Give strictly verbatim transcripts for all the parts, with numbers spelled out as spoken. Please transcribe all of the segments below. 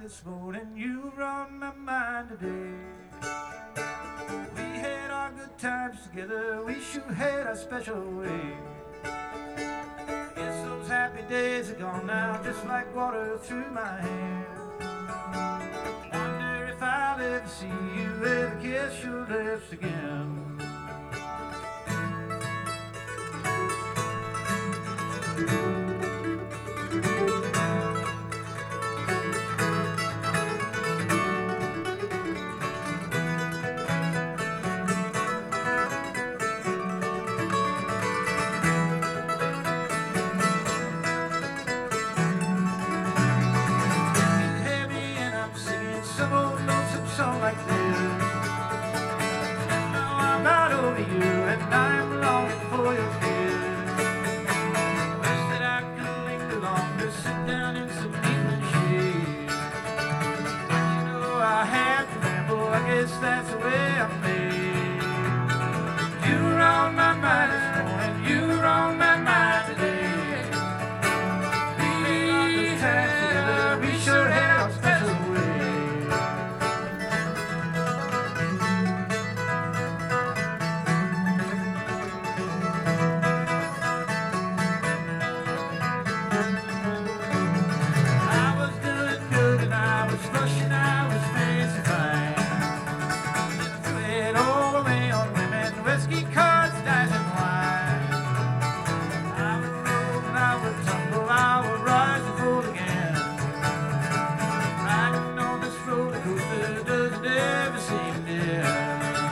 this morning, you were on my mind today. We had our good times together, we sure had our special way. Guess those happy days are gone now, just like water through my hair. Wonder if I'll ever see you ever kiss your lips again. Some old lonesome song like this. Now I'm out over you and I'm longing for your kiss. Wish that I could linger longer, sit down in some evening shade. But you know I had to ramble, I guess that's the way I'm made. You were on my mind this morning, you were on my mind today. We had together, we sure had our special way. Flushing, I was fancy fine. Threw it all away on women, whiskey, cards, dice, and wine. I would roll and I would tumble, I would rise and fall again. Riding on this roller coaster doesn't ever seem to end.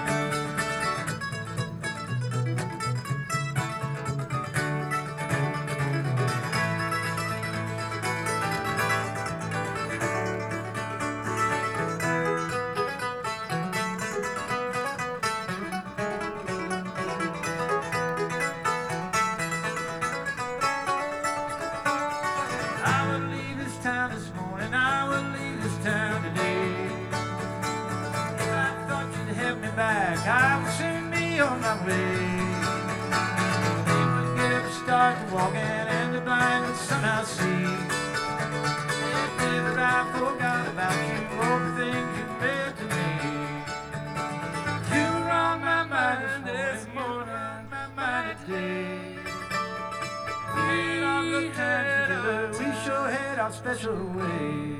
Town this morning, I will leave this town today. If I thought you'd help me back, I would soon be on my way. They would get start walking and the blind would somehow see. If ever I forgot about you, all the things you meant to me. You were on my mind this morning, on my mind today. We had our good times together, we sure had our special way.